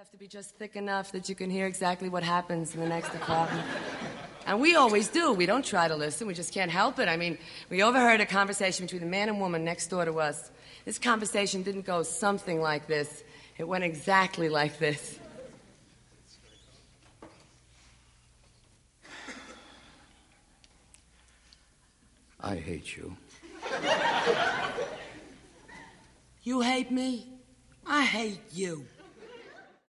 have to be just thick enough that you can hear exactly what happens in the next apartment. And we always do. We don't try to listen. We just can't help it. I mean, we overheard a conversation between a man and woman next door to us. This conversation didn't go something like this. It went exactly like this. I hate you. You hate me? I hate you.